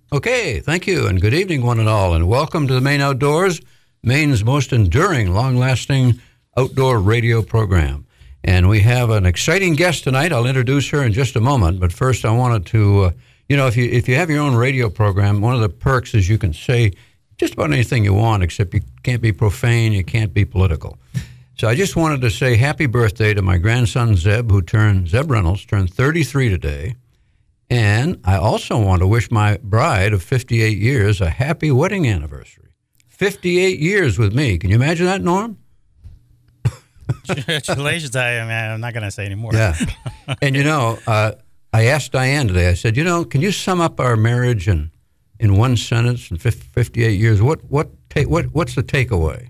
Okay, thank you, and good evening, one and all, and welcome to the Maine Outdoors, Maine's most enduring, long-lasting outdoor radio program. And we have an exciting guest tonight. I'll introduce her in just a moment, but first I wanted to, if you have your own radio program, one of the perks is you can say just about anything you want, except you can't be profane, you can't be political. So I just wanted to say happy birthday to my grandson, Zeb Reynolds, turned 33 today. And I also want to wish my bride of 58 years a happy wedding anniversary. 58 years with me. Can you imagine that, Norm? Congratulations. I'm not going to say anymore. Yeah. And, I asked Diane today, I said, can you sum up our marriage in one sentence in 58 years? What's the takeaway?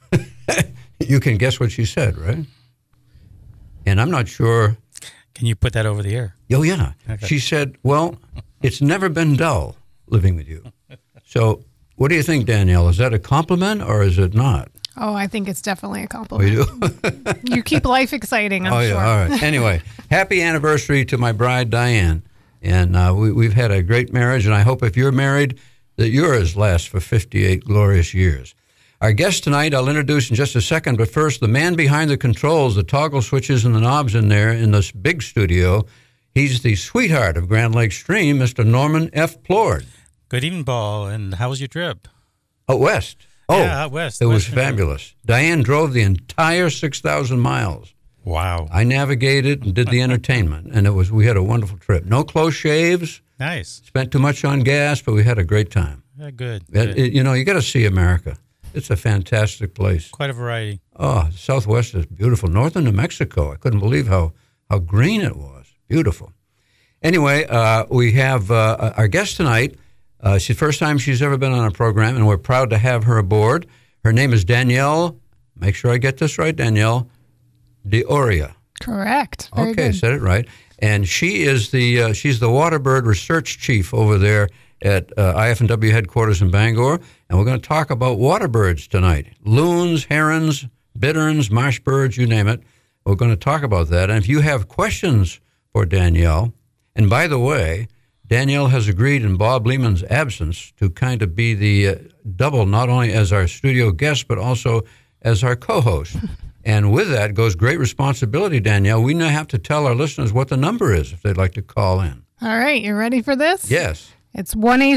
You can guess what she said, right? And I'm not sure. Can you put that over the air? Oh, yeah. Okay. She said, well, it's never been dull living with you. So what do you think, Danielle? Is that a compliment or is it not? Oh, I think it's definitely a compliment. Oh, you do? You keep life exciting, I'm sure. Yeah, all right. Anyway, happy anniversary to my bride, Diane. And we've had a great marriage, and I hope if you're married that yours lasts for 58 glorious years. Our guest tonight, I'll introduce in just a second, but first, the man behind the controls, the toggle switches and the knobs in there in this big studio. He's the sweetheart of Grand Lake Stream, Mr. Norman F. Plord. Good evening, Paul, and how was your trip? Out west. Oh, yeah, out west. It was fabulous. Diane drove the entire 6,000 miles. Wow. I navigated and did the entertainment, and we had a wonderful trip. No close shaves. Nice. Spent too much on gas, but we had a great time. Yeah, good. You got to see America. It's a fantastic place. Quite a variety. Oh, the Southwest is beautiful. Northern New Mexico, I couldn't believe how green it was. Beautiful. Anyway, we have our guest tonight. It's the first time she's ever been on a program, and we're proud to have her aboard. Her name is Danielle. Make sure I get this right, Danielle D'Oria. Correct. Very okay, good. Said it right. And she is she's the Waterbird Research Chief over there at IF&W headquarters in Bangor, and we're going to talk about waterbirds tonight. Loons, herons, bitterns, marsh birds, you name it. We're going to talk about that. And if you have questions for Danielle, and by the way, Danielle has agreed in Bob Lehman's absence to kind of be the double, not only as our studio guest, but also as our co-host. And with that goes great responsibility, Danielle. We now have to tell our listeners what the number is if they'd like to call in. All right, you ready for this? Yes. It's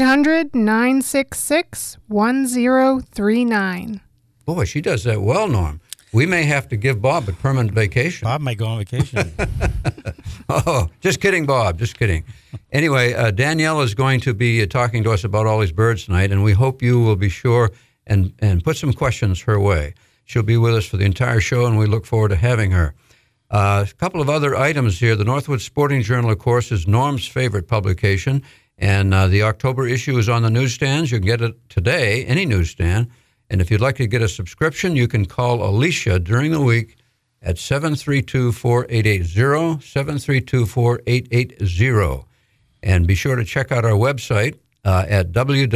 1-800-966-1039. Boy, she does that well, Norm. We may have to give Bob a permanent vacation. Bob might go on vacation. Oh, just kidding, Bob. Just kidding. Anyway, Danielle is going to be talking to us about all these birds tonight, and we hope you will be sure and put some questions her way. She'll be with us for the entire show, and we look forward to having her. A couple of other items here. The Northwood Sporting Journal, of course, is Norm's favorite publication, and the October issue is on the newsstands. You can get it today, any newsstand. And if you'd like to get a subscription, you can call Alicia during the week at 732-4880, 732-4880. And be sure to check out our website at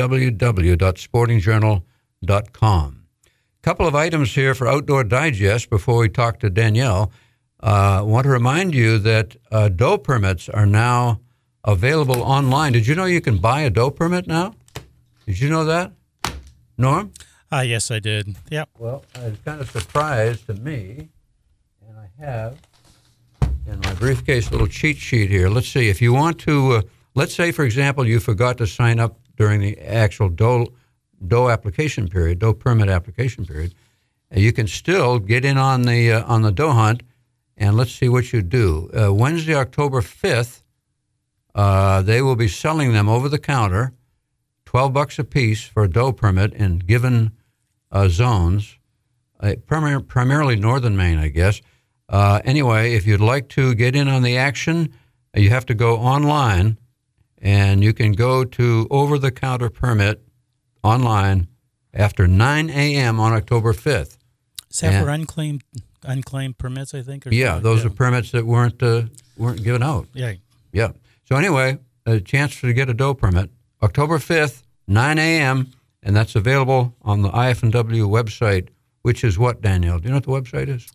www.sportingjournal.com. A couple of items here for Outdoor Digest before we talk to Danielle. I want to remind you that doe permits are now available online. Did you know you can buy a doe permit now? Did you know that, Norm? Yes, I did. Yep. Well, it's kind of a surprise to me, and I have in my briefcase a little cheat sheet here. Let's see. If you want to, let's say, for example, you forgot to sign up during the actual doe application period, doe permit application period, you can still get in on the doe hunt, and let's see what you do. Wednesday, October 5th, they will be selling them over the counter, $12 a piece for a doe permit in given zones, primarily northern Maine, I guess. Anyway, if you'd like to get in on the action, you have to go online, and you can go to over-the-counter permit online after 9 a.m. on October 5th. Is that for unclaimed permits, I think? Or yeah, those are permits that weren't given out. Yeah. Yeah. So anyway, a chance to get a doe permit, October 5th, 9 a.m., and that's available on the IF&W website, which is what, Danielle? Do you know what the website is?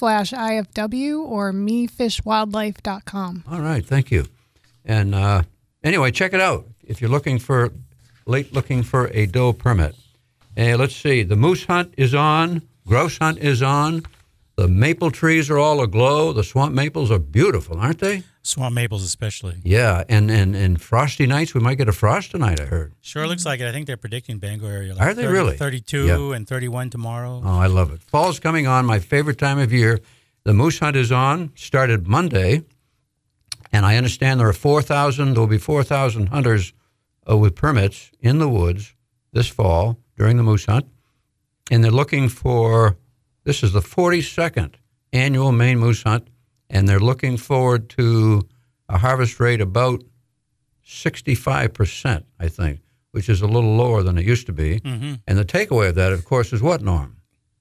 Maine.gov/IFW or mefishwildlife.com. All right, thank you. And anyway, check it out if you're looking for a doe permit. And let's see, the moose hunt is on, grouse hunt is on. The maple trees are all aglow. The swamp maples are beautiful, aren't they? Swamp maples especially. Yeah, and frosty nights, we might get a frost tonight, I heard. Sure looks like it. I think they're predicting Bangor area. Are they really? 32 and 31 tomorrow. Oh, I love it. Fall's coming on, my favorite time of year. The moose hunt is on, started Monday, and I understand there will be 4,000 hunters with permits in the woods this fall during the moose hunt, and they're looking for, this is the 42nd annual Maine moose hunt, and they're looking forward to a harvest rate about 65%, I think, which is a little lower than it used to be. Mm-hmm. And the takeaway of that, of course, is what, Norm?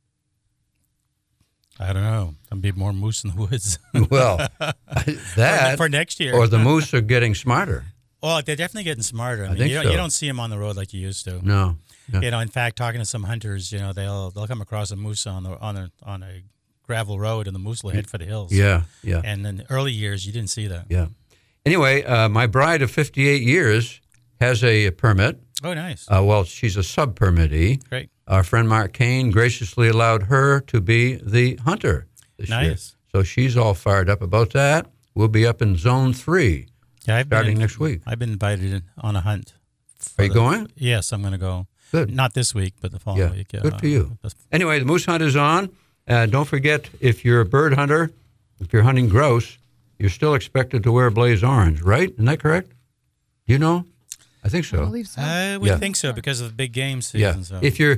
I don't know. There'll be more moose in the woods. Well, that for next year, or the moose are getting smarter. Oh, they're definitely getting smarter. I mean, think you so. don't see them on the road like you used to. No. In fact, talking to some hunters, they'll come across a moose on a gravel road, and the moose will head for the hills. Yeah. And in the early years, you didn't see that. Yeah. Anyway, my bride of 58 years has a permit. Oh, nice. Well, she's a sub-permittee. Great. Our friend Mark Kane graciously allowed her to be the hunter this year. Nice. So she's all fired up about that. We'll be up in Zone 3 starting next week. I've been invited on a hunt. Are you going? Yes, I'm going to go. Good. Not this week, but the following week. Good for you. Anyway, the moose hunt is on. Don't forget, if you're a bird hunter, if you're hunting grouse, you're still expected to wear blaze orange, right? Isn't that correct? You know? I think so. I believe so. I would think so because of the big game season. Yeah. So.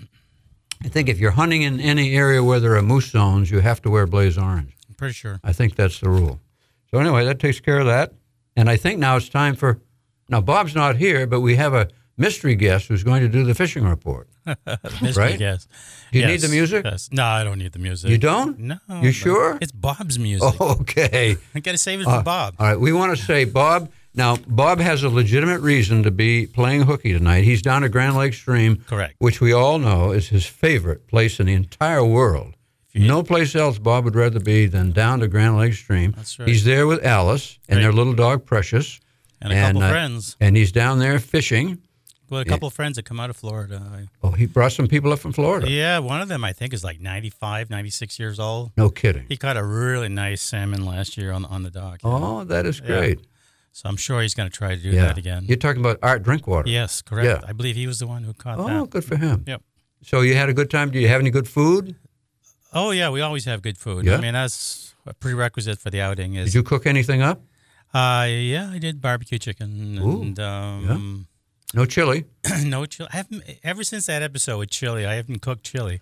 I think if you're hunting in any area where there are moose zones, you have to wear blaze orange. I'm pretty sure. I think that's the rule. So anyway, that takes care of that. And I think now it's time now Bob's not here, but we have a mystery guest who's going to do the fishing report. Mystery guest. Do you need the music? Yes. No, I don't need the music. You don't? No. You sure? It's Bob's music. Oh, okay. I got to save it for Bob. All right. We want to say, Bob, now, Bob has a legitimate reason to be playing hooky tonight. He's down at Grand Lake Stream, correct, which we all know is his favorite place in the entire world. No place else Bob would rather be than down to Grand Lake Stream. That's right. He's there with Alice and their little dog, Precious. And a couple friends. And he's down there fishing. Well, a couple of friends that come out of Florida. Oh, he brought some people up from Florida. Yeah, one of them I think is like 95, 96 years old. No kidding. He caught a really nice salmon last year on the dock. Oh, that is great. Yeah. So I'm sure he's going to try to do that again. You're talking about Art Drinkwater. Yes, correct. Yeah. I believe he was the one who caught that. Oh, good for him. Yep. So you had a good time. Do you have any good food? Oh, yeah, we always have good food. Yeah? I mean, that's a prerequisite for the outing. Did you cook anything up? Yeah, I did barbecue chicken. Ooh, and No chili? No chili. Ever since that episode with chili, I haven't cooked chili.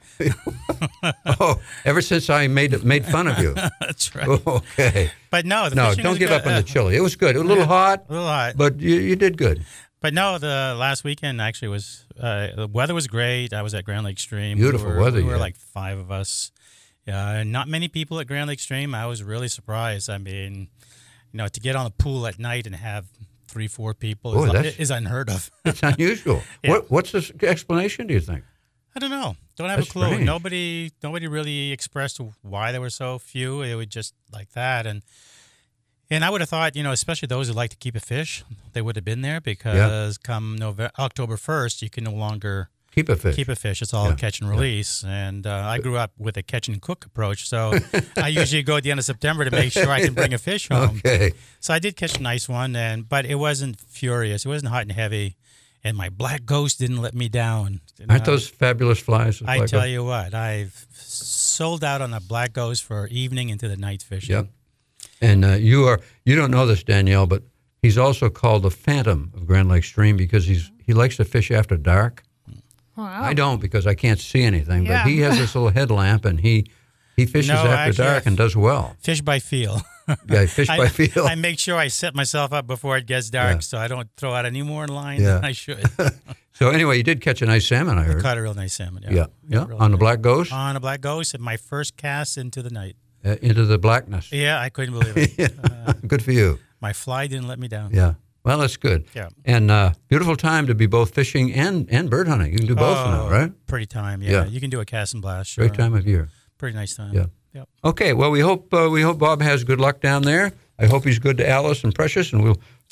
Oh, ever since I made fun of you. That's right. Oh, okay. But no, don't give up on the chili. It was good. It was a little hot. A little hot. But you did good. But no, the last weekend actually was, the weather was great. I was at Grand Lake Stream. Beautiful weather. We were like 5 of us. Not many people at Grand Lake Stream. I was really surprised. I mean, to get on the pool at night and have 3-4 people is unheard of. It's unusual. Yeah. What's the explanation, do you think? I don't know. Don't have That's a clue. strange. Nobody really expressed why there were so few. It was just like that. And I would have thought, especially those who like to keep a fish, they would have been there because come October 1st, you can no longer keep a fish. It's all catch and release. And I grew up with a catch and cook approach. So I usually go at the end of September to make sure I can bring a fish home. Okay. So I did catch a nice one, but it wasn't furious. It wasn't hot and heavy. And my black ghost didn't let me down. Aren't those fabulous flies? I tell you what, I've sold out on a black ghost for evening into the night fishing. Yep. And you don't know this, Danielle, but he's also called the Phantom of Grand Lake Stream because he likes to fish after dark. Wow. I don't because I can't see anything, but he has this little headlamp and he fishes after dark and does well. Fish by feel. Yeah, fish by feel. I make sure I set myself up before it gets dark so I don't throw out any more line than I should. So anyway, you did catch a nice salmon, I heard. I caught a real nice salmon, Yeah. Really On the black ghost? On a black ghost, and my first cast into the night. Into the blackness. Yeah, I couldn't believe it. Good for you. My fly didn't let me down. Yeah. Well, that's good. Yeah. And beautiful time to be both fishing and bird hunting. You can do both now, right? Pretty time, yeah. You can do a cast and blast. Sure. Great time of year. Pretty nice time. Yeah. Okay. Well, we hope Bob has good luck down there. I hope he's good to Alice and Precious, and we'll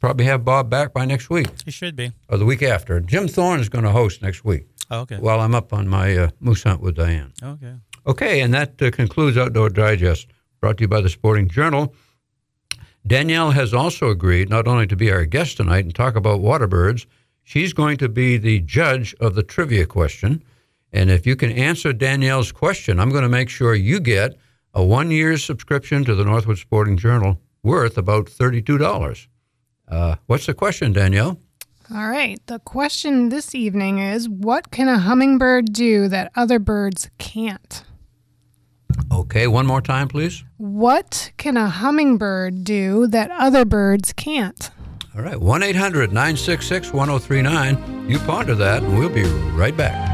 probably have Bob back by next week. He should be. Or the week after. Jim Thorne is going to host next week. Oh, okay. While I'm up on my moose hunt with Diane. Okay. Okay, and that concludes Outdoor Digest, brought to you by the Sporting Journal. Danielle has also agreed not only to be our guest tonight and talk about water birds, she's going to be the judge of the trivia question. And if you can answer Danielle's question, I'm going to make sure you get a 1-year subscription to the Northwood Sporting Journal worth about $32. What's the question, Danielle? All right. The question this evening is, what can a hummingbird do that other birds can't? Okay, one more time, please. What can a hummingbird do that other birds can't? All right, 1-800-966-1039. You ponder that, and we'll be right back.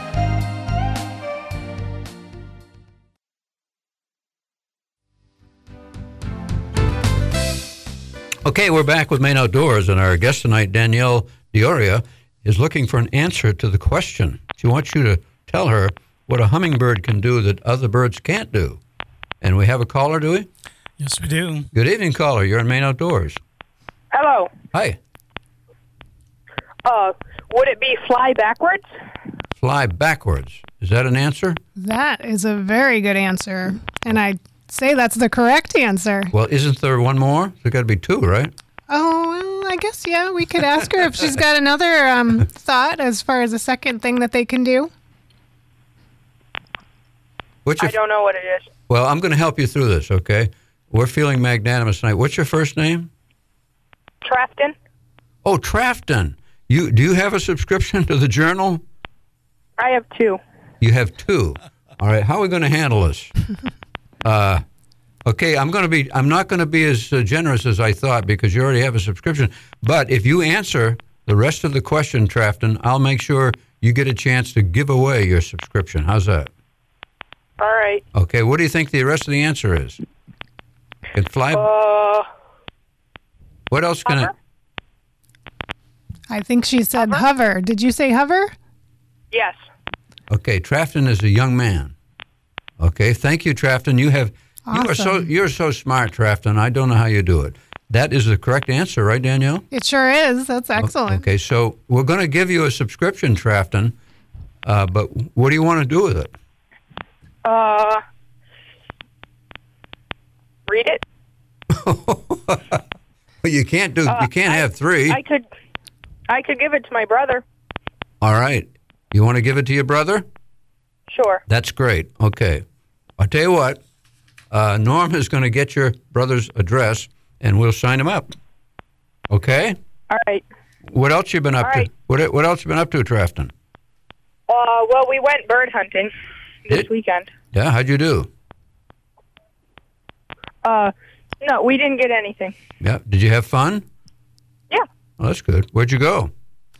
Okay, we're back with Maine Outdoors, and our guest tonight, Danielle D'Auria, is looking for an answer to the question. She wants you to tell her what a hummingbird can do that other birds can't do. And we have a caller, do we? Yes, we do. Good evening, caller. You're in Maine Outdoors. Hello. Hi. Would it be fly backwards? Fly backwards. Is that an answer? That is a very good answer. And I'd say that's the correct answer. Well, isn't there one more? There's got to be two, right? Oh, well, I guess, yeah, we could ask her if she's got another thought as far as a second thing that they can do. I don't know what it is. Well, I'm going to help you through this, okay? We're feeling magnanimous tonight. What's your first name? Trafton? Oh, Trafton. Do you have a subscription to the Journal? I have 2. You have 2. All right. How are we going to handle this? Okay, I'm not going to be as generous as I thought because you already have a subscription. But if you answer the rest of the question, Trafton, I'll make sure you get a chance to give away your subscription. How's that? All right. Okay. What do you think the rest of the answer is? It fly. What else can it? I think she said hover. Did you say hover? Yes. Okay, Trafton is a young man. Okay, thank you, Trafton. Awesome. You're so smart, Trafton. I don't know how you do it. That is the correct answer, right, Danielle? It sure is. That's excellent. Okay, so we're going to give you a subscription, Trafton. But what do you want to do with it? Read it. You can't have 3. I could give it to my brother. All right. You want to give it to your brother? Sure. That's great. Okay. I'll tell you what. Norm is going to get your brother's address, and we'll sign him up. Okay? All right. What else you been up to? Right. What else you been up to, Trafton? Well, we went bird hunting this weekend. Yeah, how'd you do? No, we didn't get anything. Yeah. Did you have fun? Yeah. Oh, that's good. Where'd you go?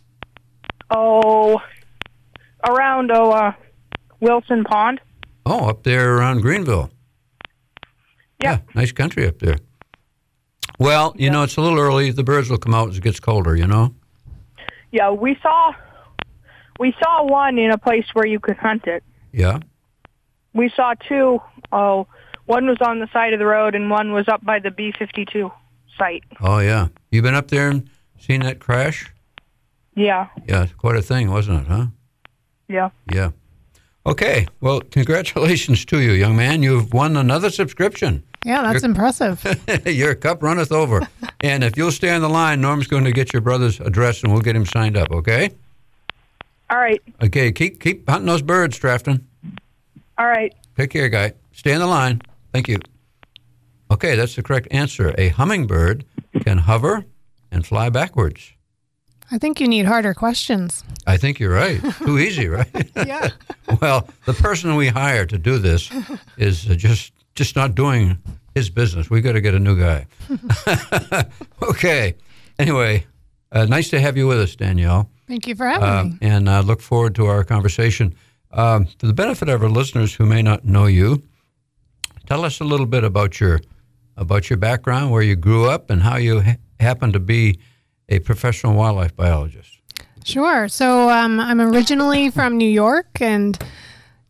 Around Wilson Pond. Oh, up there around Greenville. Yeah. Nice country up there. Well, you know, it's a little early. The birds will come out as it gets colder, you know? Yeah, we saw one in a place where you could hunt it. Yeah. We saw 2. One was on the side of the road and one was up by the B-52 site. Oh, yeah. You been up there and seen that crash? Yeah. Yeah, it's quite a thing, wasn't it, huh? Yeah. Yeah. Okay. Well, congratulations to you, young man. You've won another subscription. Yeah, that's impressive. Your cup runneth over. And if you'll stay on the line, Norm's going to get your brother's address and we'll get him signed up, okay? All right. Okay, keep hunting those birds, Trafton. All right. Take care, guy. Stay on the line. Thank you. Okay, that's the correct answer. A hummingbird can hover and fly backwards. I think you need harder questions. I think you're right. Too easy, right? Yeah. Well, the person we hire to do this is just not doing his business. We got to get a new guy. Okay. Anyway, nice to have you with us, Danielle. Thank you for having me. And I look forward to our conversation. For the benefit of our listeners who may not know you, tell us a little bit about your background, where you grew up, and how you happen to be a professional wildlife biologist. Sure. So I'm originally from New York and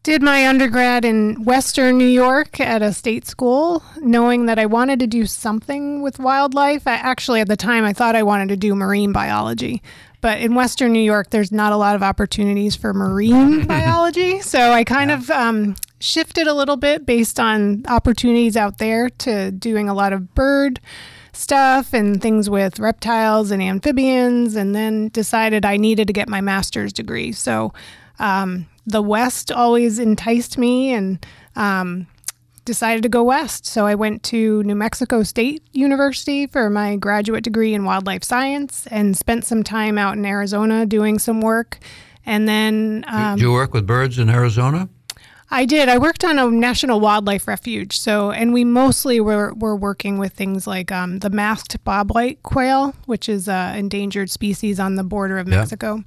did my undergrad in Western New York at a state school, knowing that I wanted to do something with wildlife. Actually, at the time, I thought I wanted to do marine biology. But in Western New York, there's not a lot of opportunities for marine biology. So I kind of shifted a little bit based on opportunities out there to doing a lot of bird stuff and things with reptiles and amphibians, and then decided I needed to get my master's degree. So the West always enticed me, and decided to go west. So I went to New Mexico State University for my graduate degree in wildlife science and spent some time out in Arizona doing some work. And then Did you work with birds in Arizona? I did. I worked on a national wildlife refuge. And we mostly were working with things like the masked bobwhite quail, which is an endangered species on the border of Mexico.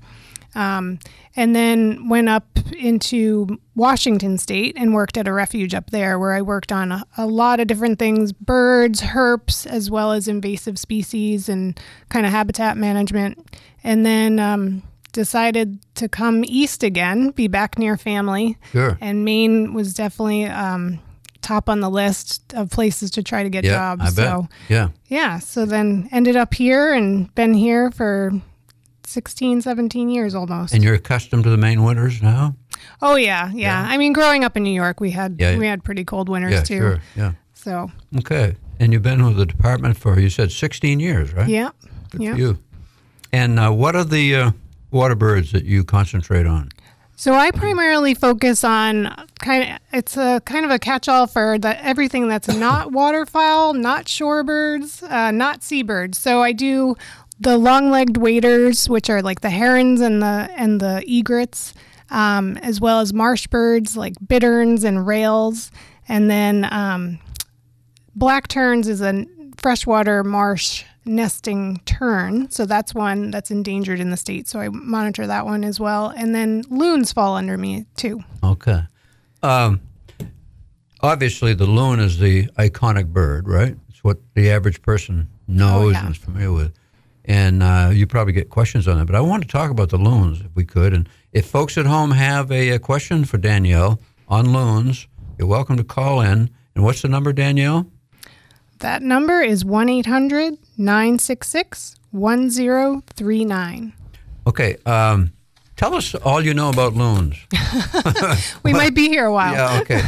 And then went up into Washington State and worked at a refuge up there where I worked on a lot of different things, birds, herps, as well as invasive species and kind of habitat management. And then decided to come east again, be back near family. Sure. And Maine was definitely top on the list of places to try to get jobs. I bet. So, yeah. So then ended up here and been here for 16, 17 years almost. And you're accustomed to the Maine winters now? Oh, yeah. I mean, growing up in New York, we had pretty cold winters too. Sure. Yeah. So. Okay. And you've been with the department for, you said 16 years, right? Yeah. Good for you. And what are the water birds that you concentrate on? So I primarily focus on it's a kind of a catch-all for everything that's not waterfowl, not shorebirds, not seabirds. So I do the long-legged waders, which are like the herons and the egrets, as well as marsh birds like bitterns and rails. And then black terns is a freshwater marsh nesting tern. So that's one that's endangered in the state. So I monitor that one as well. And then loons fall under me too. Okay. Obviously, the loon is the iconic bird, right? It's what the average person knows and is familiar with. And you probably get questions on that. But I want to talk about the loons, if we could. And if folks at home have a question for Danielle on loons, you're welcome to call in. And what's the number, Danielle? That number is 1-800-966-1039. Okay. Tell us all you know about loons. We might be here a while. Yeah, okay.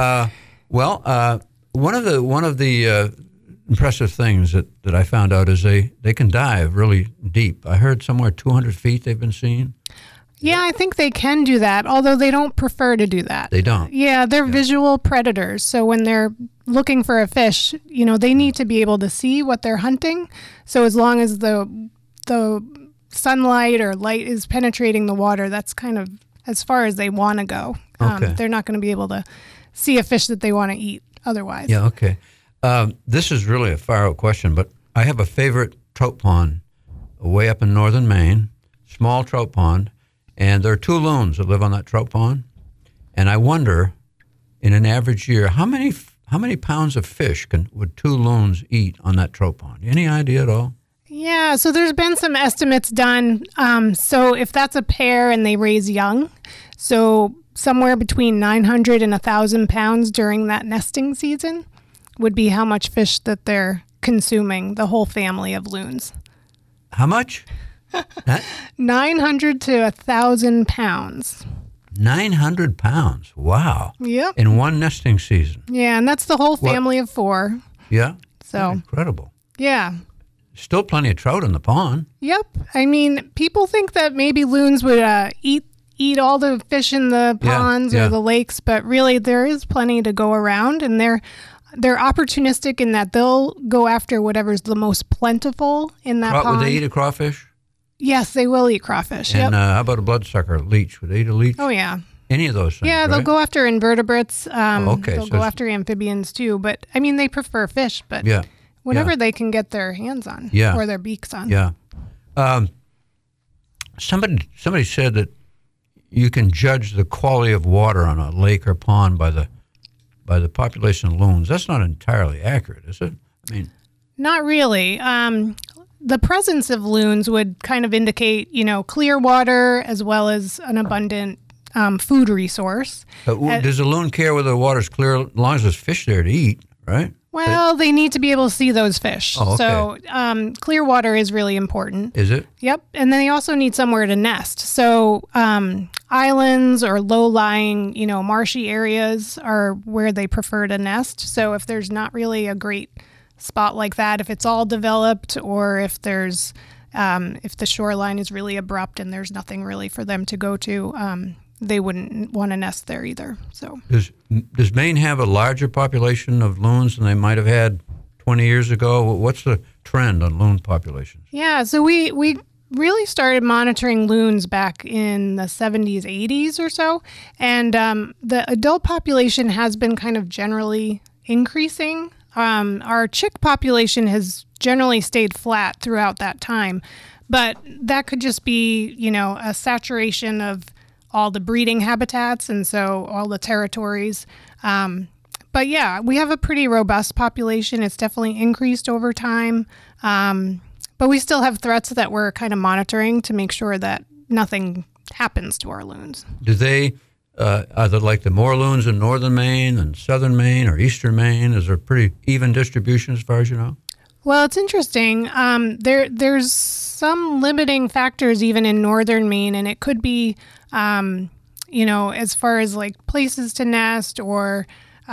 One of the impressive things that I found out is they can dive really deep. I heard somewhere 200 feet they've been seen. Yeah, I think they can do that, although they don't prefer to do that. They don't? Yeah, they're visual predators. So when they're looking for a fish, they need to be able to see what they're hunting. So as long as the sunlight or light is penetrating the water, that's kind of as far as they want to go. Okay. They're not going to be able to see a fish that they want to eat otherwise. Yeah, okay. This is really a far-out question, but I have a favorite trout pond way up in northern Maine, small trout pond, and there are two loons that live on that trout pond. And I wonder, in an average year, how many pounds of fish would two loons eat on that trout pond? Any idea at all? Yeah, so there's been some estimates done. So if that's a pair and they raise young, so somewhere between 900 and 1,000 pounds during that nesting season would be how much fish that they're consuming, the whole family of loons. How much? 900 to 1,000 pounds. 900 pounds. Wow. Yep. In one nesting season. Yeah, and that's the whole family of 4. Yeah. So incredible. Yeah. Still plenty of trout in the pond. Yep. I mean, people think that maybe loons would eat all the fish in the ponds or the lakes, but really there is plenty to go around, and they're opportunistic in that they'll go after whatever's the most plentiful in that pond. Would they eat a crawfish? Yes, they will eat crawfish. And how about a bloodsucker, leech? Would they eat a leech? Oh, yeah. Any of those things, Yeah, they'll go after invertebrates. They'll go after amphibians, too. But, I mean, they prefer fish, but whatever they can get their hands on or their beaks on. Yeah. Somebody said that you can judge the quality of water on a lake or pond by the population of loons. That's not entirely accurate, is it? I mean, not really. The presence of loons would kind of indicate, clear water as well as an abundant food resource. Does a loon care whether the water's clear as long as there's fish there to eat, right? Well, they need to be able to see those fish. Oh, okay. So clear water is really important. Is it? Yep. And then they also need somewhere to nest. So islands or low-lying, marshy areas are where they prefer to nest. So if there's not really a great spot like that, if it's all developed, or if there's if the shoreline is really abrupt and there's nothing really for them to go to, they wouldn't want to nest there either. So does Maine have a larger population of loons than they might have had 20 years ago? What's the trend on loon populations? Yeah, so we really started monitoring loons back in the 70s, 80s or so, and the adult population has been kind of generally increasing. Our chick population has generally stayed flat throughout that time, but that could just be, a saturation of all the breeding habitats and so all the territories. But yeah, we have a pretty robust population. It's definitely increased over time. But we still have threats that we're kind of monitoring to make sure that nothing happens to our loons. Do they, are there like the more loons in northern Maine and southern Maine or eastern Maine? Is there a pretty even distribution as far as you know? Well, it's interesting. There's some limiting factors even in northern Maine, and it could be, as far as like places to nest or,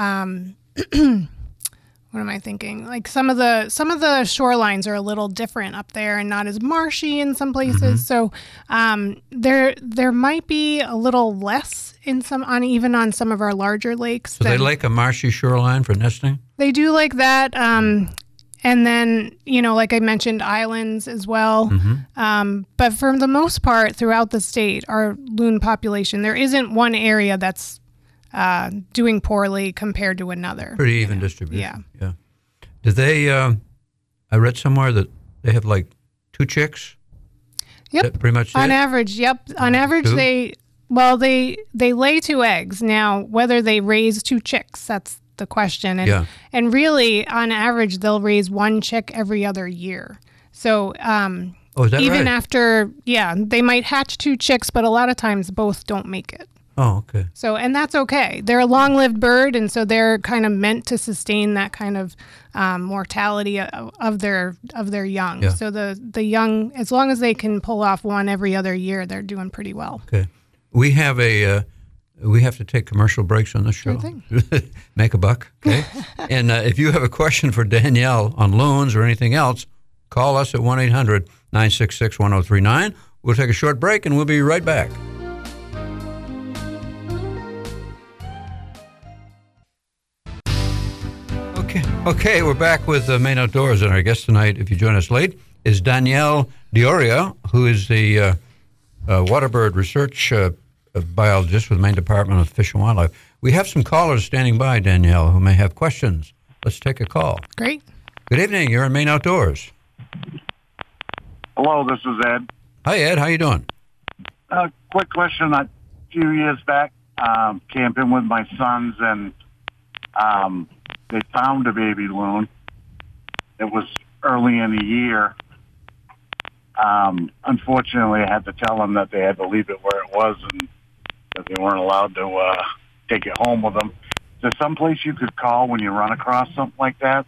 what am I thinking? Like some of the shorelines are a little different up there and not as marshy in some places. Mm-hmm. So there might be a little less even on some of our larger lakes. So they like a marshy shoreline for nesting? They do like that. And then, like I mentioned, islands as well. Mm-hmm. But for the most part, throughout the state, our loon population, there isn't one area that's doing poorly compared to another. Pretty even distribution. Yeah. Do they, I read somewhere that they have like 2 chicks? Yep. Pretty much on average, yep. On average, 2? they lay 2 eggs. Now, whether they raise 2 chicks, that's the question. And really, on average, they'll raise 1 chick every other year. So is that even right? after, they might hatch 2 chicks, but a lot of times both don't make it. Oh, okay. So, and that's okay. They're a long-lived bird, and so they're kind of meant to sustain that kind of mortality of their young. Yeah. So the young, as long as they can pull off 1 every other year, they're doing pretty well. Okay. We have we have to take commercial breaks on this show. Sure thing. Make a buck, okay? And if you have a question for Danielle on loans or anything else, call us at 1-800-966-1039. We'll take a short break, and we'll be right back. Okay, we're back with Maine Outdoors, and our guest tonight, if you join us late, is Danielle D'Auria, who is the waterbird research biologist with the Maine Department of Fish and Wildlife. We have some callers standing by, Danielle, who may have questions. Let's take a call. Great. Good evening. You're in Maine Outdoors. Hello, this is Ed. Hi, Ed. How you doing? Quick question. A few years back, camping with my sons, and they found a baby loon. It was early in the year. Unfortunately, I had to tell them that they had to leave it where it was and that they weren't allowed to take it home with them. Is there some place you could call when you run across something like that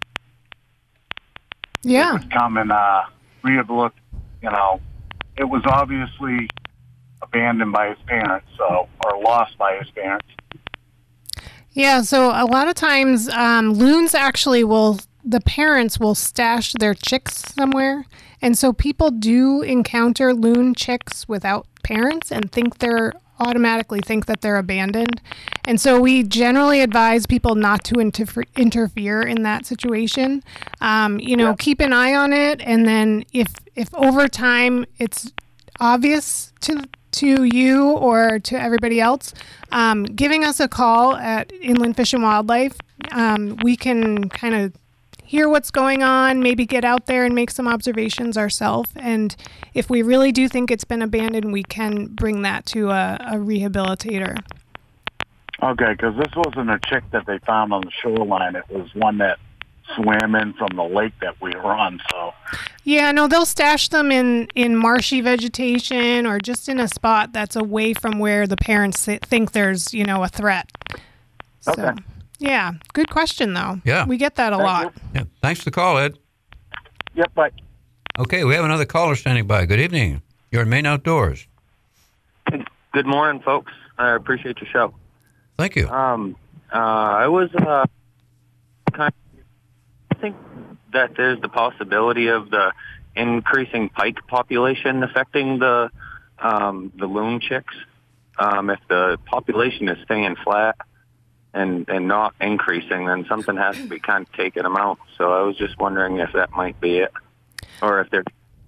would come and rehabilitate? It was obviously abandoned by his parents, or lost by his parents. Yeah, so a lot of times loons actually the parents will stash their chicks somewhere. And so people do encounter loon chicks without parents and automatically think that they're abandoned. And so we generally advise people not to interfere in that situation. Keep an eye on it. And then if over time it's obvious to you or to everybody else, giving us a call at Inland Fish and Wildlife, we can kind of hear what's going on, maybe get out there and make some observations ourselves. And if we really do think it's been abandoned, we can bring that to a rehabilitator. Okay, because this wasn't a chick that they found on the shoreline. It was one that swam in from the lake that we were on. So Yeah, no, they'll stash them in marshy vegetation or just in a spot that's away from where the parents think there's, a threat. So, Okay. yeah, good question, though. Yeah. We get that a lot. Yeah. Thanks for the call, Ed. yep, but Okay, we have another caller standing by. Good evening. You're in Maine Outdoors. Good morning, folks. I appreciate your show. Thank you. I was I think that there's the possibility of the increasing pike population affecting the loon chicks. If the population is staying flat and not increasing, then something has to be kind of taking them out. So I was just wondering if that might be it, or if they're.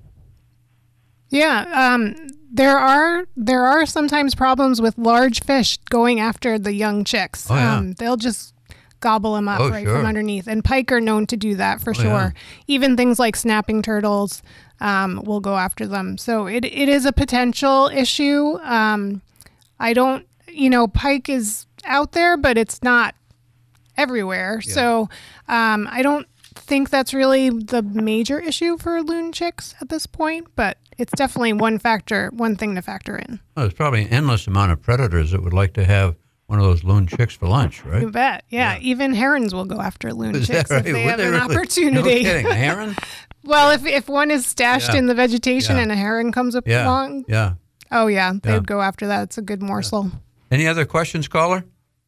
Yeah, there are sometimes problems with large fish going after the young chicks. Oh, yeah. They'll just gobble them up Oh, right sure. from underneath. And pike are known to do that for Oh, sure. yeah. Even things like snapping turtles will go after them. So it is a potential issue. I don't, pike is out there, but it's not everywhere. Yeah. So I don't think that's really the major issue for loon chicks at this point, but it's definitely one thing to factor in. Well, there's probably an endless amount of predators that would like to have one of those loon chicks for lunch, right? You bet. Yeah, even herons will go after loon Is chicks that right? if they Would have they an really? opportunity. No kidding. A heron? Well, if one is stashed Yeah. in the vegetation Yeah. and a heron comes up Yeah. along, Yeah. oh yeah, they'd Yeah. go after that. It's a good morsel. Any other questions, caller?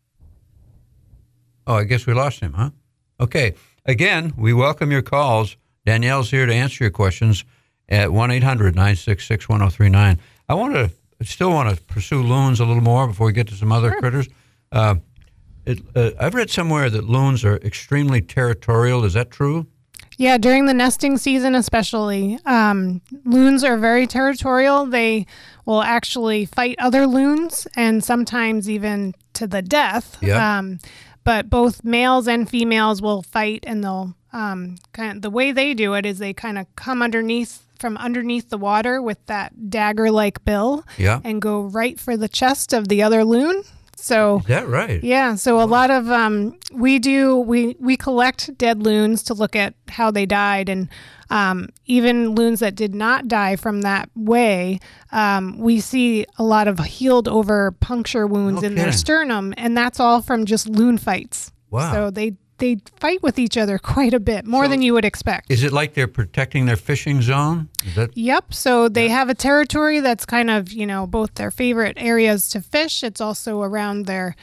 Oh, I guess we lost him, huh? Okay. Again, we welcome your calls. Danielle's here to answer your questions at 1-800-966-1039. I still want to pursue loons a little more before we get to some other critters. I've read somewhere that loons are extremely territorial. Is that true? Yeah, during the nesting season especially, loons are very territorial. They will actually fight other loons and sometimes even to the death. Yeah. But both males and females will fight, and they'll the way they do it is they kind of come from underneath the water with that dagger-like bill Yeah. and go right for the chest of the other loon. So Is that right? yeah, so a lot of we collect dead loons to look at how they died, and even loons that did not die from that way, we see a lot of healed over puncture wounds No in their kidding. sternum, and that's all from just loon fights. Wow. So they fight with each other quite a bit, more than you would expect. Is it like they're protecting their fishing zone? Is that Yep. So they have a territory that's kind of, both their favorite areas to fish. It's also around their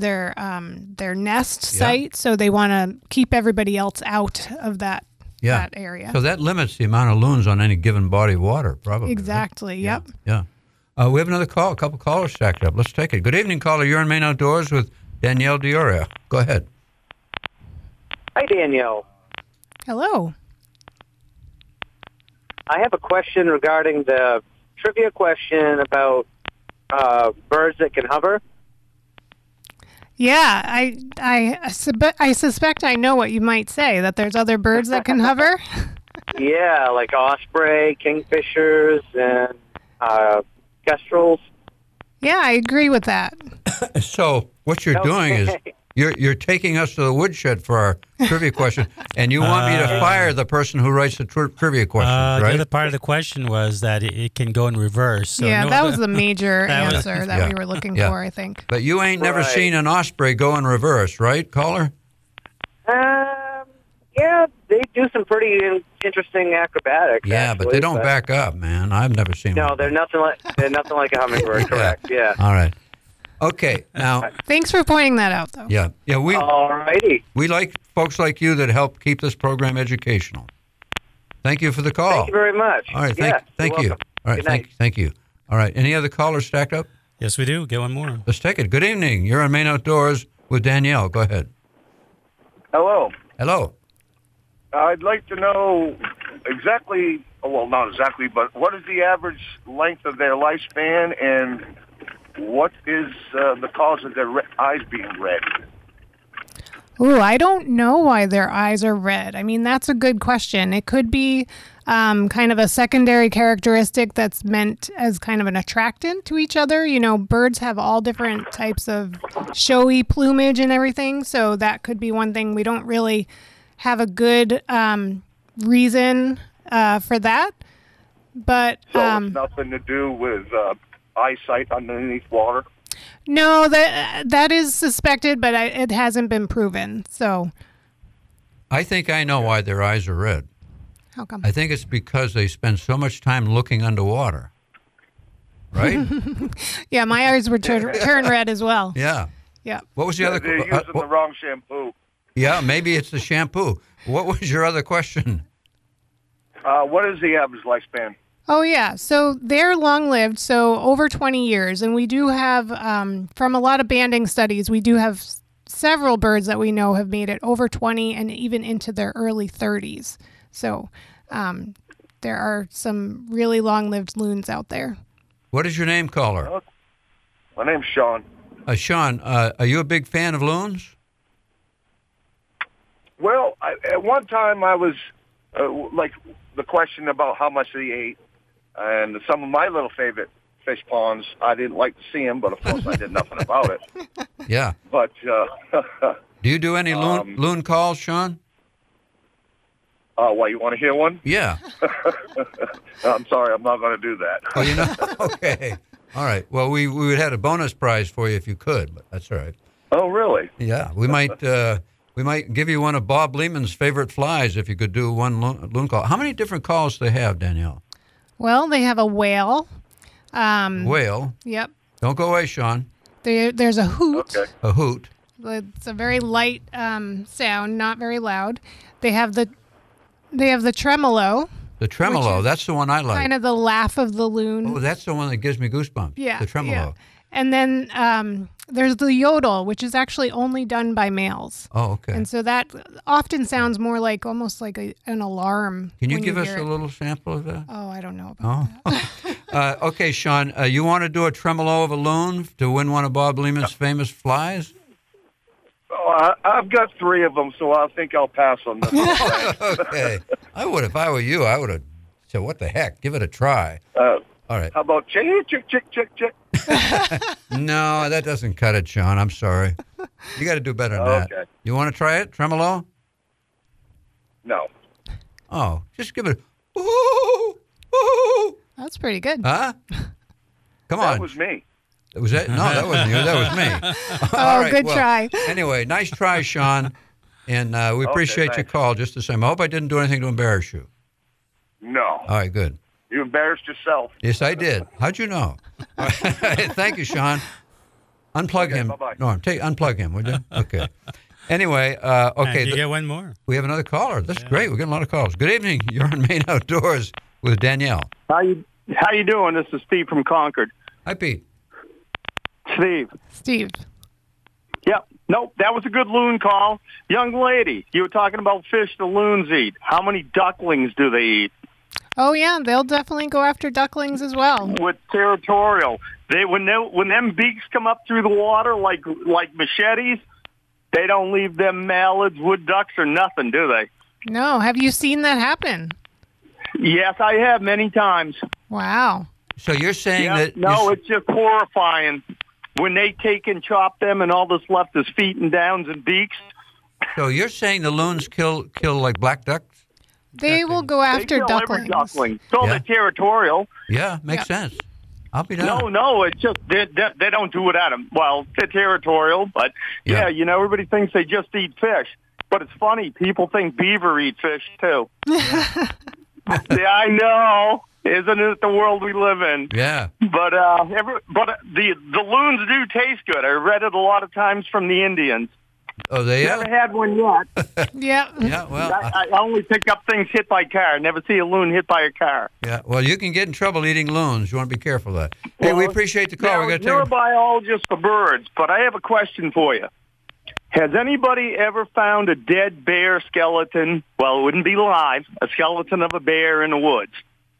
nest site. So they want to keep everybody else out of that area. So that limits the amount of loons on any given body of water, probably. right? Exactly. Yep. Yeah. We have another call. A couple callers stacked up. Let's take it. Good evening, caller. You're in Maine Outdoors with Danielle Dioria. Go ahead. Hi, Danielle. Hello. I have a question regarding the trivia question about birds that can hover. Yeah, I suspect I know what you might say, that there's other birds that can hover. Yeah, like osprey, kingfishers, and kestrels. Yeah, I agree with that. So what you're doing is Okay. you're taking us to the woodshed for our trivia question, and you want me to fire the person who writes the trivia questions, The right? other part of the question was that it can go in reverse. So Yeah, no that other- was the major That was- answer that Yeah. we were looking Yeah. for, I think. But you ain't never Right. seen an osprey go in reverse, right, caller? Yeah, they do some pretty interesting acrobatics. Yeah, but they don't back up, man. I've never seen No, one. they're nothing like a hummingbird. Correct. Yeah. All right. Okay. Now, Thanks for pointing that out, though. yeah, All righty. we like folks like you that help keep this program educational. Thank you for the call. Thank you very much. All right. Yeah, Thank you're you. welcome. All right. Good night. Thank you. All right. Any other callers stacked up? Yes, we do. Get one more. Let's take it. Good evening. You're on Maine Outdoors with Danielle. Go ahead. hello. Hello. I'd like to know exactly, well, not exactly, but what is the average length of their lifespan, and what is the cause of their eyes being red? Ooh, I don't know why their eyes are red. I mean, that's a good question. It could be kind of a secondary characteristic that's meant as kind of an attractant to each other. Birds have all different types of showy plumage and everything, so that could be one thing. We don't really have a good reason for that. But So it's nothing to do with eyesight underneath water? no, that is suspected, but it hasn't been proven. So I think I know why their eyes are red. how come? I think it's because they spend so much time looking underwater. Right? Yeah, my eyes were turn red as well. Yeah. Yeah. What was the other? They're using the wrong shampoo. Yeah, maybe it's the shampoo. What was your other question? What is the average lifespan? Oh, yeah. So they're long-lived, so over 20 years. And we do have, from a lot of banding studies, we do have several birds that we know have made it over 20 and even into their early 30s. So there are some really long-lived loons out there. What is your name, caller? My name's Sean. Sean, are you a big fan of loons? Well, at one time I was, like, the question about how much they ate, and some of my little favorite fish ponds, I didn't like to see them, but of course I did nothing about it. Yeah. But Do you do any loon calls, Sean? what, you want to hear one? Yeah. I'm sorry, I'm not going to do that. Oh, you know? Okay. All right. Well, we would have a bonus prize for you if you could, but that's all right. Oh, really? Yeah. We might give you one of Bob Lehman's favorite flies if you could do one loon call. How many different calls do they have, Danielle? Well, they have a whale. Whale. Yep. Don't go away, Sean. There's a hoot. Okay. A hoot. It's a very light sound, not very loud. They have the tremolo. The tremolo. That's the one I like. Kind of the laugh of the loon. Oh, that's the one that gives me goosebumps. Yeah. The tremolo. Yeah. And then there's the yodel, which is actually only done by males. Oh, okay. And so that often sounds more like almost like an alarm. Can you when give us hear a it. little sample of that? Oh, I don't know about that. Okay, Sean, you want to do a tremolo of a loon to win one of Bob Lehman's famous flies? Oh, I've got 3 of them, so I think I'll pass on this one. Okay. I would, if I were you, I would have said, what the heck? Give it a try. All right. How about chick, chick, chick, chick, chick? No, that doesn't cut it, Sean. I'm sorry. You got to do better than that. Okay. You want to try it, tremolo? No. Oh, just give it a, ooh, ooh. That's pretty good. Huh? Come on. That was me. Was that? No, that wasn't you. That was me. Oh, All right, good well, try. Anyway, nice try, Sean. And we appreciate your thanks. call just the same. I hope I didn't do anything to embarrass you. No. All right, good. You embarrassed yourself. Yes, I did. How'd you know? All right. Thank you, Sean. Unplug him. bye-bye. Norm, unplug him, would you? Okay. Anyway, okay. You get one more. We have another caller. That's great. We're getting a lot of calls. Good evening. You're on Maine Outdoors with Danielle. How you doing? This is Steve from Concord. Hi, Pete. Steve. Yep. Nope, that was a good loon call. Young lady, you were talking about fish the loons eat. How many ducklings do they eat? Oh, yeah, they'll definitely go after ducklings as well. With territorial. When them beaks come up through the water like machetes, they don't leave them mallards, wood ducks, or nothing, do they? No, have you seen that happen? Yes, I have many times. Wow. So you're saying Yeah, that... no, it's just horrifying. When they take and chop them and all that's left is feet and downs and beaks. So you're saying the loons kill like black ducks? They will go after they kill ducklings. every duckling. So Yeah. they're territorial. Yeah, makes sense. I'll be down. No, it's just they don't do it at them. Well, they're territorial, but Yeah. everybody thinks they just eat fish. But it's funny, people think beaver eat fish too. Yeah, I know. Isn't it the world we live in? Yeah. But the loons do taste good. I read it a lot of times from the Indians. Oh, they Never had one yet. Yeah. Yeah, well... I only pick up things hit by car. Never see a loon hit by a car. Yeah, well, you can get in trouble eating loons. You want to be careful of that. Hey, we appreciate the call. Now, We're going to you're a take biologist for birds, but I have a question for you. Has anybody ever found a dead bear skeleton? Well, it wouldn't be live. A skeleton of a bear in the woods.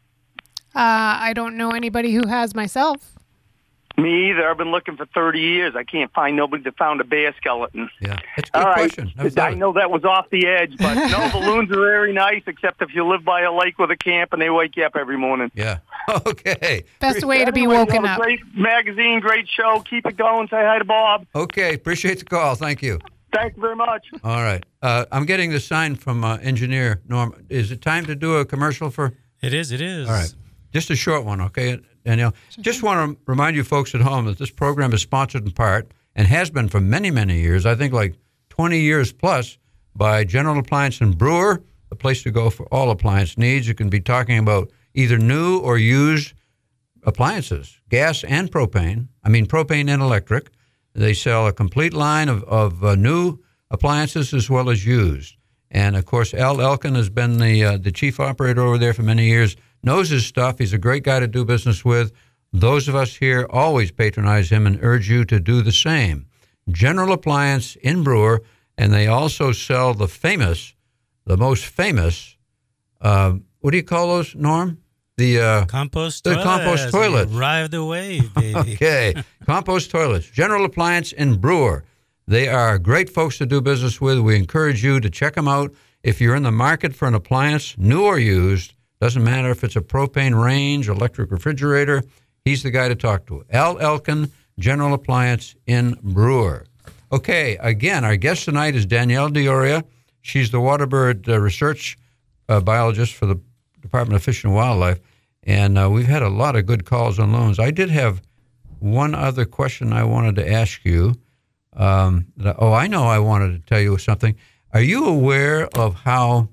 I don't know anybody who has myself. Me either. I've been looking for 30 years. I can't find nobody that found a bear skeleton. Yeah, that's a good All right. question. Never thought I of it. know that was off the edge, but no, the loons are very nice, except if you live by a lake with a camp and they wake you up every morning. Yeah. Okay. Best way to be Anyway, woken you have up. a great magazine, great show. Keep it going. Say hi to Bob. Okay, appreciate the call. Thank you. Thank you very much. All right. I'm getting the sign from engineer Norm. Is it time to do a commercial for? It is. All right. Just a short one, okay, Danielle? Just want to remind you folks at home that this program is sponsored in part and has been for many, many years, I think like 20 years plus, by General Appliance and Brewer, the place to go for all appliance needs. You can be talking about either new or used appliances, gas and propane. I mean, propane and electric. They sell a complete line of new appliances as well as used. And, of course, Al Elkin has been the chief operator over there for many years, knows his stuff. He's a great guy to do business with. Those of us here always patronize him and urge you to do the same. General Appliance in Brewer, and they also sell the most famous, what do you call those, Norm? The compost the toilets. compost toilets. Ride the wave, baby. Okay, compost toilets. General Appliance in Brewer. They are great folks to do business with. We encourage you to check them out. If you're in the market for an appliance, new or used, doesn't matter if it's a propane range, electric refrigerator, he's the guy to talk to. Al Elkin, General Appliance in Brewer. Okay, again, our guest tonight is Danielle D'Auria. She's the Waterbird research biologist for the Department of Fish and Wildlife, and we've had a lot of good calls on loons. I did have one other question I wanted to ask you. I know I wanted to tell you something. Are you aware of how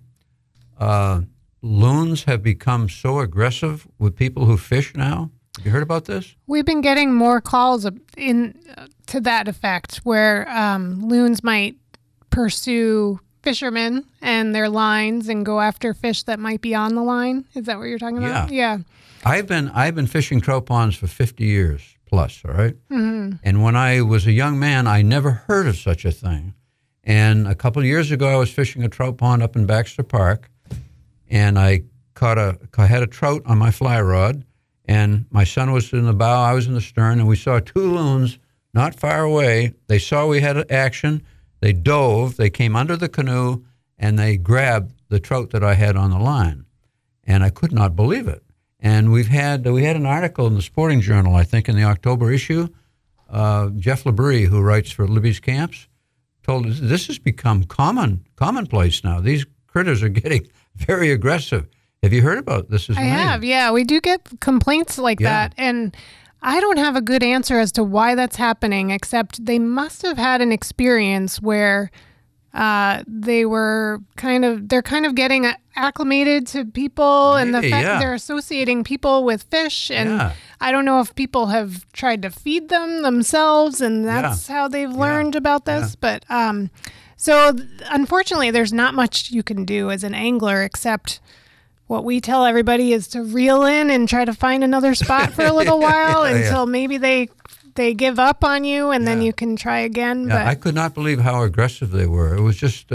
loons have become so aggressive with people who fish now? Have you heard about this? We've been getting more calls to that effect, where loons might pursue fishermen and their lines and go after fish that might be on the line. Is that what you're talking about? Yeah. I've been fishing trout ponds for 50 years plus, all right? Mm-hmm. And when I was a young man, I never heard of such a thing. And a couple of years ago, I was fishing a trout pond up in Baxter Park, and I had a trout on my fly rod, and my son was in the bow, I was in the stern, and we saw two loons not far away. They saw we had action. They dove, they came under the canoe, and they grabbed the trout that I had on the line. And I could not believe it. And we had an article in the Sporting Journal, I think in the October issue. Jeff Labrie, who writes for Libby's Camps, told us this has become commonplace now. These critters are getting very aggressive. Have you heard about this? I have, yeah. We do get complaints like that. And I don't have a good answer as to why that's happening, except they must have had an experience where they're kind of getting acclimated to people, and the fact they're associating people with fish. And I don't know if people have tried to feed them themselves, and that's how they've learned about this. But so unfortunately, there's not much you can do as an angler except what we tell everybody is to reel in and try to find another spot for a little while until maybe they give up on you, and then you can try again. Yeah, but I could not believe how aggressive they were. It was just,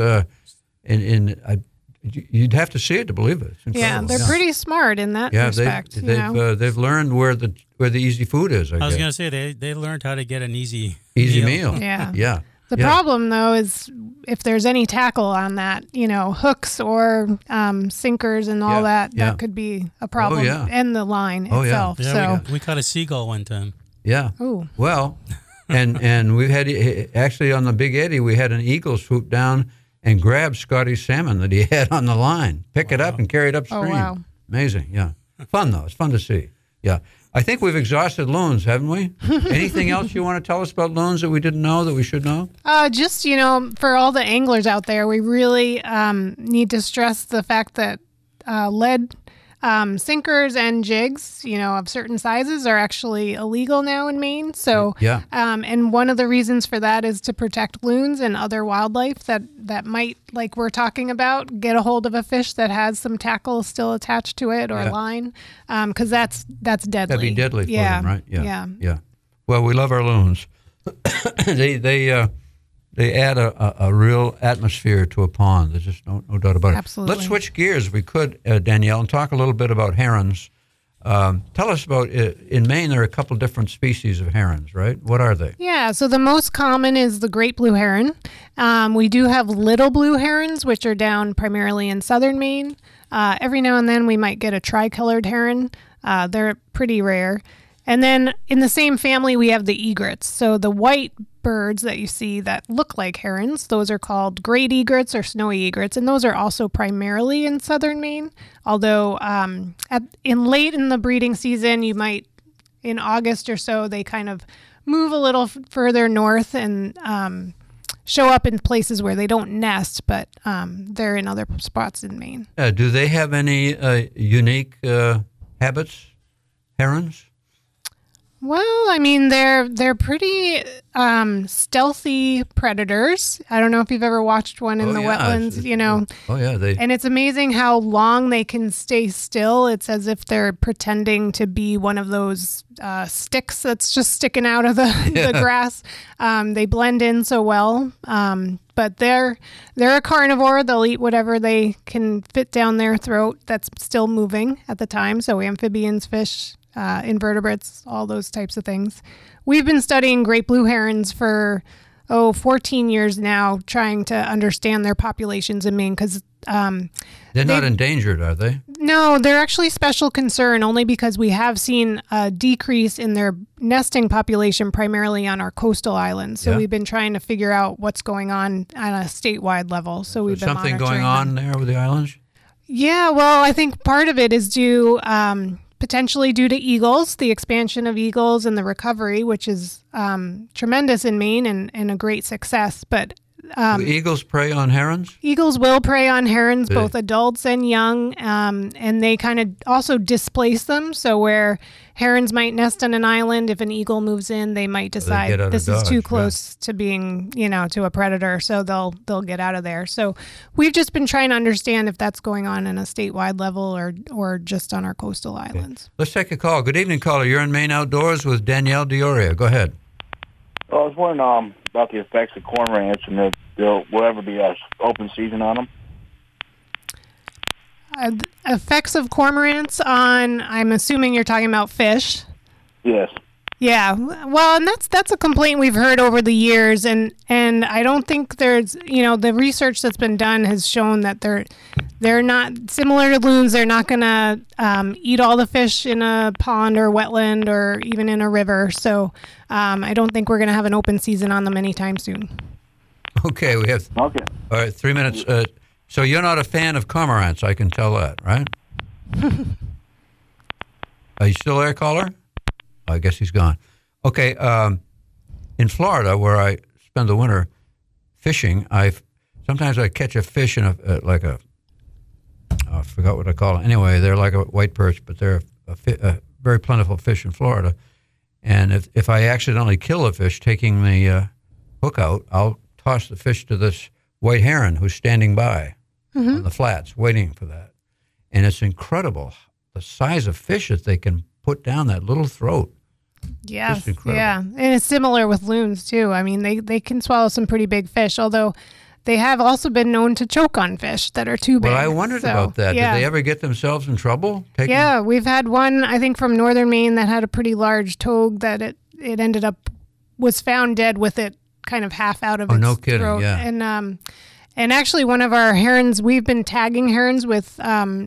you'd have to see it to believe it. Yeah, they're pretty smart in that respect. They've learned where the easy food is. I was going to say they learned how to get an easy meal. Yeah. The problem, though, is if there's any tackle on that, hooks or sinkers and all that could be a problem. And the line itself. Yeah, we caught a seagull one time. Yeah. Ooh. Well, and we had actually on the Big Eddy, we had an eagle swoop down and grab Scotty's salmon that he had on the line, pick it up and carry it upstream. Oh, wow. Amazing. Yeah. Fun, though. It's fun to see. Yeah. I think we've exhausted loons, haven't we? Anything else you want to tell us about loons that we didn't know that we should know? Just, for all the anglers out there, we really need to stress the fact that lead sinkers and jigs, of certain sizes are actually illegal now in Maine. So, and one of the reasons for that is to protect loons and other wildlife that might, like we're talking about, get a hold of a fish that has some tackle still attached to it or line, because that's deadly. That'd be deadly for them, right? Yeah. Well, we love our loons. They add a real atmosphere to a pond. There's just no doubt about it. Absolutely. Let's switch gears, if we could, Danielle, and talk a little bit about herons. Tell us about, in Maine, there are a couple different species of herons, right? What are they? Yeah, so the most common is the great blue heron. We do have little blue herons, which are down primarily in southern Maine. Every now and then we might get a tricolored heron. They're pretty rare. And then in the same family, we have the egrets. So the white birds that you see that look like herons, those are called great egrets or snowy egrets. And those are also primarily in southern Maine. Although late in the breeding season, you might, in August or so, they kind of move a little further north and show up in places where they don't nest, but they're in other spots in Maine. Do they have any unique habits, herons? Well, I mean, they're pretty stealthy predators. I don't know if you've ever watched one in the wetlands, you know. Oh, yeah. And it's amazing how long they can stay still. It's as if they're pretending to be one of those sticks that's just sticking out of the grass. They blend in so well. But they're a carnivore. They'll eat whatever they can fit down their throat that's still moving at the time. So amphibians, fish, invertebrates, all those types of things. We've been studying great blue herons for 14 years now, trying to understand their populations in Maine because they're not endangered, are they? No, they're actually special concern only because we have seen a decrease in their nesting population primarily on our coastal islands. So we've been trying to figure out what's going on a statewide level. So we've been something going on there with the islands? Yeah, well, I think part of it is due potentially due to eagles, the expansion of eagles and the recovery, which is tremendous in Maine and a great success. But do eagles prey on herons? Eagles will prey on herons, both adults and young, and they kind of also displace them. So where herons might nest on an island, if an eagle moves in, they might decide this is too close to being, to a predator, so they'll get out of there. So we've just been trying to understand if that's going on a statewide level or just on our coastal islands. Let's take a call. Good evening, caller. You're in Maine Outdoors with Danielle Dioria. Go ahead. I was wondering about the effects of cormorants and there will ever be an open season on them. Effects of cormorants on, I'm assuming you're talking about fish. Yes. Yeah. Well, and that's a complaint we've heard over the years, and I don't think there's, the research that's been done has shown that they're not similar to loons. They're not going to eat all the fish in a pond or wetland or even in a river. So I don't think we're going to have an open season on them anytime soon. Okay, we have. Okay. All right, 3 minutes. So you're not a fan of cormorants, I can tell that, right? Are you still there, caller? I guess he's gone. Okay, in Florida, where I spend the winter fishing, sometimes I catch a fish in I forgot what I call it. Anyway, they're like a white perch, but they're a very plentiful fish in Florida. And if I accidentally kill a fish taking the hook out, I'll toss the fish to this white heron who's standing by on the flats waiting for that. And it's incredible the size of fish that they can put down that little throat. Yes, yeah. And it's similar with loons, too. I mean, they can swallow some pretty big fish, although they have also been known to choke on fish that are too big. Well, I wondered about that. Yeah. Did they ever get themselves in trouble? Yeah, we've had one, I think, from northern Maine that had a pretty large toad that it ended up, was found dead with it kind of half out of its no kidding, throat. Yeah. And actually one of our herons, we've been tagging herons with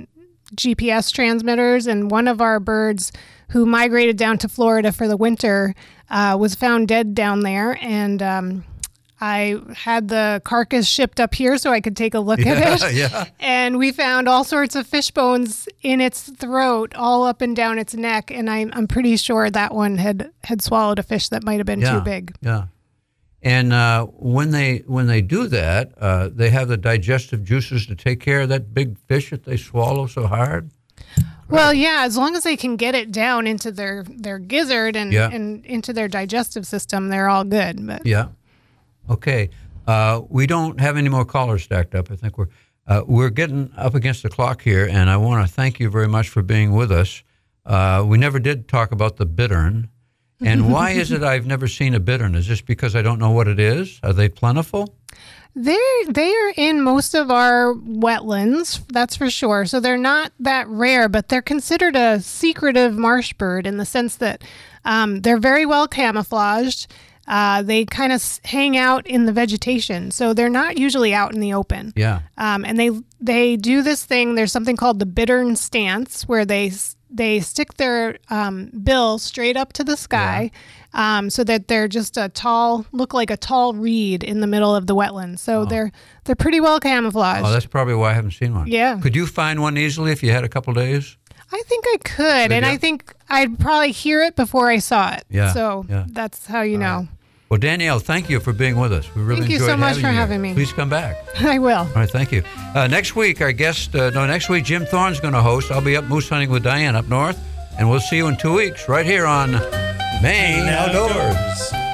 GPS transmitters, and one of our birds who migrated down to Florida for the winter was found dead down there, and I had the carcass shipped up here so I could take a look at it. Yeah. And we found all sorts of fish bones in its throat, all up and down its neck, and I'm pretty sure that one had swallowed a fish that might have been too big. Yeah. And when they do that, they have the digestive juices to take care of that big fish that they swallow so hard? Well, yeah, as long as they can get it down into their gizzard and into their digestive system, they're all good. But yeah. Okay. We don't have any more callers stacked up. I think we're getting up against the clock here, and I want to thank you very much for being with us. We never did talk about the bittern. And why is it I've never seen a bittern? Is this because I don't know what it is? Are they plentiful? They are in most of our wetlands, that's for sure. So they're not that rare, but they're considered a secretive marsh bird in the sense that they're very well camouflaged. They kind of hang out in the vegetation, so they're not usually out in the open. Yeah. And they do this thing. There's something called the bittern stance, where they they stick their bill straight up to the sky, so that they're just look like a tall reed in the middle of the wetlands. So they're pretty well camouflaged. Oh, that's probably why I haven't seen one. Yeah. Could you find one easily if you had a couple days? I think I could, and you? I think I'd probably hear it before I saw it. Yeah, So yeah. that's how you know. Right. Well, Danielle, thank you for being with us. We really Thank you enjoyed so much for you. having me. Please come back. I will. All right, thank you. Next week, our guest, next week, Jim Thorne's going to host. I'll be up moose hunting with Diane up north, and we'll see you in 2 weeks right here on Maine Outdoors.